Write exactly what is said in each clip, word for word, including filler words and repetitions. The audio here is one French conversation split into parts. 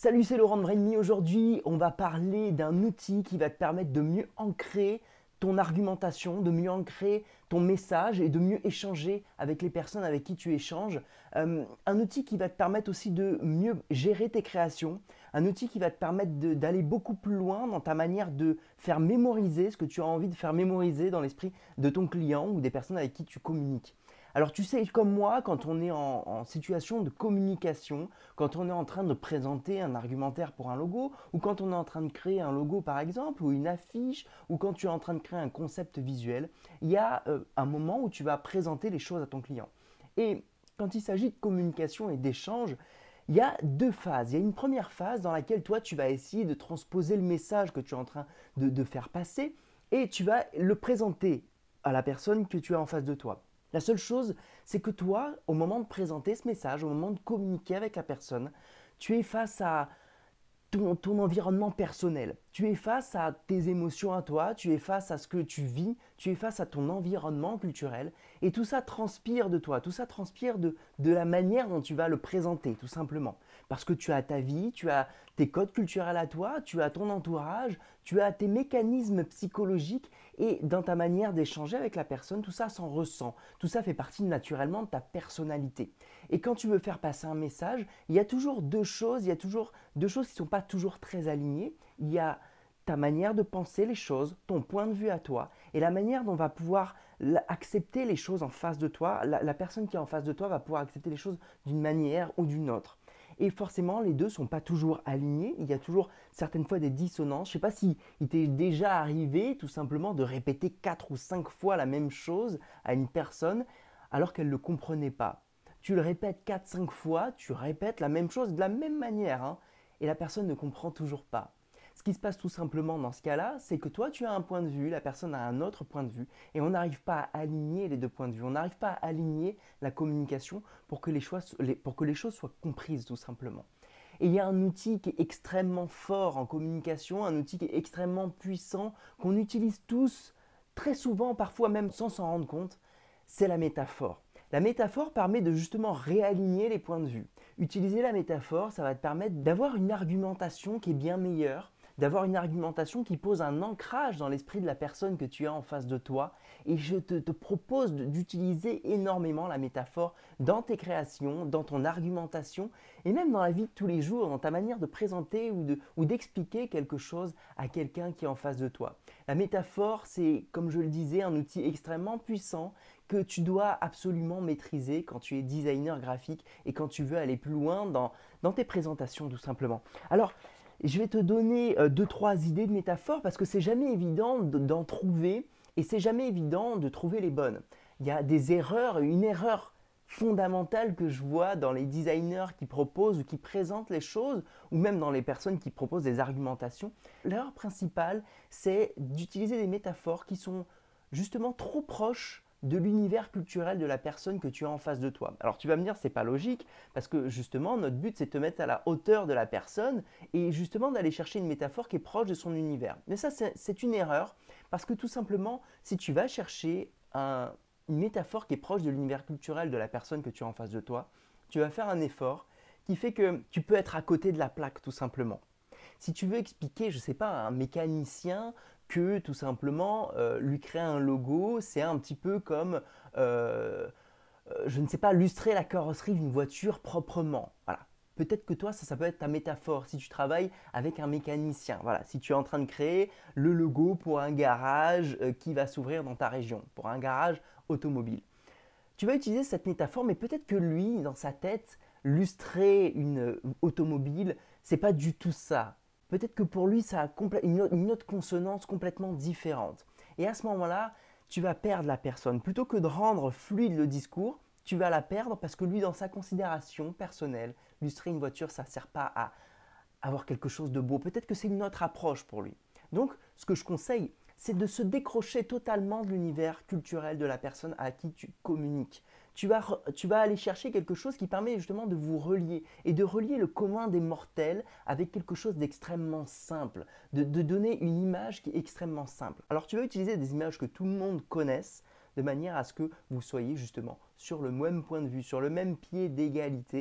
Salut, c'est Laurent de Brainme. Aujourd'hui, on va parler d'un outil qui va te permettre de mieux ancrer ton argumentation, de mieux ancrer ton message et de mieux échanger avec les personnes avec qui tu échanges. Euh, un outil qui va te permettre aussi de mieux gérer tes créations. Un outil qui va te permettre d'aller beaucoup plus loin dans ta manière de faire mémoriser ce que tu as envie de faire mémoriser dans l'esprit de ton client ou des personnes avec qui tu communiques. Alors tu sais, comme moi, quand on est en, en situation de communication, quand on est en train de présenter un argumentaire pour un logo, ou quand on est en train de créer un logo par exemple, ou une affiche, ou quand tu es en train de créer un concept visuel, il y a euh, un moment où tu vas présenter les choses à ton client. Et quand il s'agit de communication et d'échange, il y a deux phases. Il y a une première phase dans laquelle toi, tu vas essayer de transposer le message que tu es en train de, de faire passer et tu vas le présenter à la personne que tu as en face de toi. La seule chose, c'est que toi, au moment de présenter ce message, au moment de communiquer avec la personne, tu es face à ton, ton environnement personnel. Tu es face à tes émotions à toi, tu es face à ce que tu vis, tu es face à ton environnement culturel et tout ça transpire de toi, tout ça transpire de, de la manière dont tu vas le présenter tout simplement. Parce que tu as ta vie, tu as tes codes culturels à toi, tu as ton entourage, tu as tes mécanismes psychologiques et dans ta manière d'échanger avec la personne, tout ça s'en ressent. Tout ça fait partie naturellement de ta personnalité. Et quand tu veux faire passer un message, il y a toujours deux choses, il y a toujours deux choses qui ne sont pas toujours très alignées. Il y a ta manière de penser les choses, ton point de vue à toi et la manière dont on va pouvoir accepter les choses en face de toi. La, la personne qui est en face de toi va pouvoir accepter les choses d'une manière ou d'une autre. Et forcément, les deux ne sont pas toujours alignés. Il y a toujours certaines fois des dissonances. Je ne sais pas si il t'est déjà arrivé tout simplement de répéter quatre ou cinq fois la même chose à une personne alors qu'elle ne le comprenait pas. Tu le répètes quatre cinq fois, tu répètes la même chose de la même manière hein, et la personne ne comprend toujours pas. Ce qui se passe tout simplement dans ce cas-là, c'est que toi tu as un point de vue, la personne a un autre point de vue et on n'arrive pas à aligner les deux points de vue. On n'arrive pas à aligner la communication pour que les, choses, pour que les choses soient comprises tout simplement. Et il y a un outil qui est extrêmement fort en communication, un outil qui est extrêmement puissant, qu'on utilise tous très souvent, parfois même sans s'en rendre compte, c'est la métaphore. La métaphore permet de justement réaligner les points de vue. Utiliser la métaphore, ça va te permettre d'avoir une argumentation qui est bien meilleure, d'avoir une argumentation qui pose un ancrage dans l'esprit de la personne que tu as en face de toi. Et je te, te propose d'utiliser énormément la métaphore dans tes créations, dans ton argumentation et même dans la vie de tous les jours, dans ta manière de présenter ou, de, ou d'expliquer quelque chose à quelqu'un qui est en face de toi. La métaphore, c'est, comme je le disais, un outil extrêmement puissant que tu dois absolument maîtriser quand tu es designer graphique et quand tu veux aller plus loin dans, dans tes présentations tout simplement. Alors, je vais te donner euh, deux, trois idées de métaphores parce que c'est jamais évident d'en trouver et c'est jamais évident de trouver les bonnes. Il y a des erreurs, une erreur fondamentale que je vois dans les designers qui proposent ou qui présentent les choses ou même dans les personnes qui proposent des argumentations. L'erreur principale, c'est d'utiliser des métaphores qui sont justement trop proches de l'univers culturel de la personne que tu as en face de toi. Alors tu vas me dire c'est pas logique parce que justement notre but c'est de te mettre à la hauteur de la personne et justement d'aller chercher une métaphore qui est proche de son univers. Mais ça c'est une erreur parce que tout simplement si tu vas chercher un, une métaphore qui est proche de l'univers culturel de la personne que tu as en face de toi, tu vas faire un effort qui fait que tu peux être à côté de la plaque tout simplement. Si tu veux expliquer, je ne sais pas, à un mécanicien que tout simplement euh, lui créer un logo, c'est un petit peu comme, euh, euh, je ne sais pas, lustrer la carrosserie d'une voiture proprement. Voilà. Peut-être que toi, ça, ça peut être ta métaphore si tu travailles avec un mécanicien. Voilà, si tu es en train de créer le logo pour un garage euh, qui va s'ouvrir dans ta région, pour un garage automobile. Tu vas utiliser cette métaphore, mais peut-être que lui, dans sa tête, lustrer une automobile, c'est pas du tout ça. Peut-être que pour lui, ça a une autre consonance complètement différente. Et à ce moment-là, tu vas perdre la personne. Plutôt que de rendre fluide le discours, tu vas la perdre parce que lui, dans sa considération personnelle, lustrer une voiture, ça ne sert pas à avoir quelque chose de beau. Peut-être que c'est une autre approche pour lui. Donc, ce que je conseille, c'est de se décrocher totalement de l'univers culturel de la personne à qui tu communiques. Tu vas, tu vas aller chercher quelque chose qui permet justement de vous relier et de relier le commun des mortels avec quelque chose d'extrêmement simple, de, de donner une image qui est extrêmement simple. Alors tu vas utiliser des images que tout le monde connaisse de manière à ce que vous soyez justement sur le même point de vue, sur le même pied d'égalité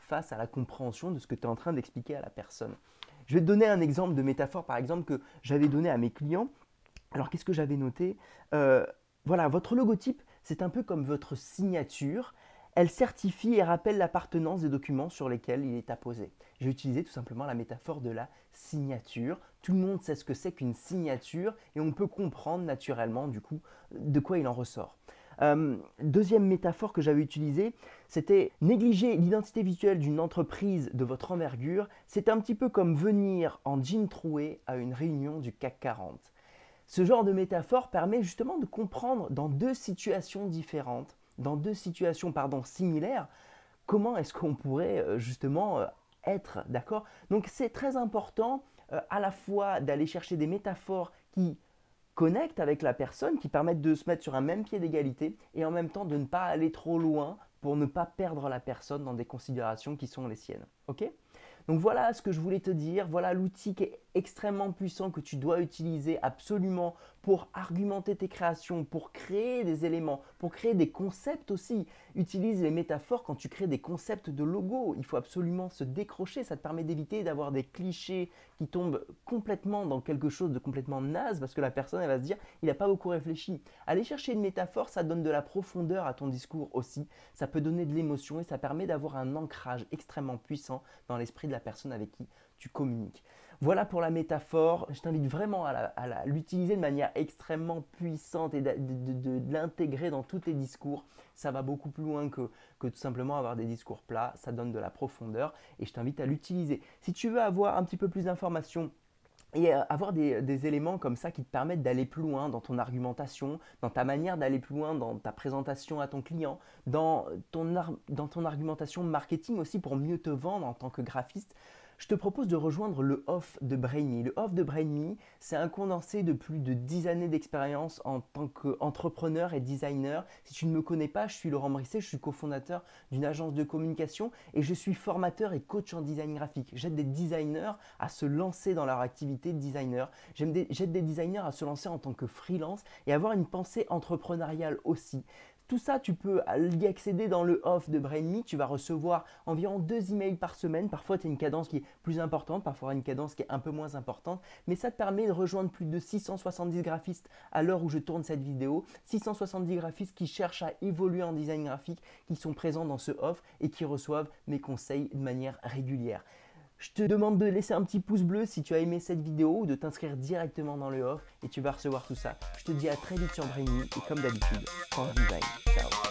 face à la compréhension de ce que tu es en train d'expliquer à la personne. Je vais te donner un exemple de métaphore, par exemple, que j'avais donné à mes clients. Alors, qu'est-ce que j'avais noté? euh, Voilà, votre logotype, c'est un peu comme votre signature. Elle certifie et rappelle l'appartenance des documents sur lesquels il est apposé. J'ai utilisé tout simplement la métaphore de la signature. Tout le monde sait ce que c'est qu'une signature et on peut comprendre naturellement du coup de quoi il en ressort. Euh, deuxième métaphore que j'avais utilisée, c'était négliger l'identité visuelle d'une entreprise de votre envergure. C'est un petit peu comme venir en jean troué à une réunion du C A C quarante. Ce genre de métaphore permet justement de comprendre dans deux situations différentes, dans deux situations pardon, similaires, comment est-ce qu'on pourrait euh, justement euh, être, d'accord? Donc c'est très important euh, à la fois d'aller chercher des métaphores qui connectent avec la personne, qui permettent de se mettre sur un même pied d'égalité et en même temps de ne pas aller trop loin pour ne pas perdre la personne dans des considérations qui sont les siennes. Ok? Donc voilà ce que je voulais te dire, voilà l'outil qui est extrêmement puissant que tu dois utiliser absolument pour argumenter tes créations, pour créer des éléments, pour créer des concepts aussi. Utilise les métaphores quand tu crées des concepts de logo. Il faut absolument se décrocher, ça te permet d'éviter d'avoir des clichés qui tombent complètement dans quelque chose de complètement naze parce que la personne elle va se dire il n'a pas beaucoup réfléchi. Aller chercher une métaphore, ça donne de la profondeur à ton discours aussi, ça peut donner de l'émotion et ça permet d'avoir un ancrage extrêmement puissant dans l'esprit de la personne avec qui tu communiques. Voilà pour la métaphore, je t'invite vraiment à l'utiliser de manière extrêmement puissante et de, de, de, de l'intégrer dans tous tes discours. Ça va beaucoup plus loin que, que tout simplement avoir des discours plats, ça donne de la profondeur et je t'invite à l'utiliser. Si tu veux avoir un petit peu plus d'informations et avoir des, des éléments comme ça qui te permettent d'aller plus loin dans ton argumentation, dans ta manière d'aller plus loin dans ta présentation à ton client, dans ton, ar dans ton argumentation marketing aussi pour mieux te vendre en tant que graphiste, je te propose de rejoindre le Off de Brainme. Le Off de Brainme, c'est un condensé de plus de dix années d'expérience en tant qu'entrepreneur et designer. Si tu ne me connais pas, je suis Laurent Brisset, je suis cofondateur d'une agence de communication et je suis formateur et coach en design graphique. J'aide des designers à se lancer dans leur activité de designer. J'aide des, j'aide des designers à se lancer en tant que freelance et avoir une pensée entrepreneuriale aussi. Tout ça, tu peux y accéder dans le off de Brainme. Tu vas recevoir environ deux emails par semaine. Parfois, tu as une cadence qui est plus importante, parfois une cadence qui est un peu moins importante. Mais ça te permet de rejoindre plus de six cent soixante-dix graphistes à l'heure où je tourne cette vidéo. six cent soixante-dix graphistes qui cherchent à évoluer en design graphique, qui sont présents dans ce off et qui reçoivent mes conseils de manière régulière. Je te demande de laisser un petit pouce bleu si tu as aimé cette vidéo ou de t'inscrire directement dans le off et tu vas recevoir tout ça. Je te dis à très vite sur Brainme et comme d'habitude, prends le design. Ciao.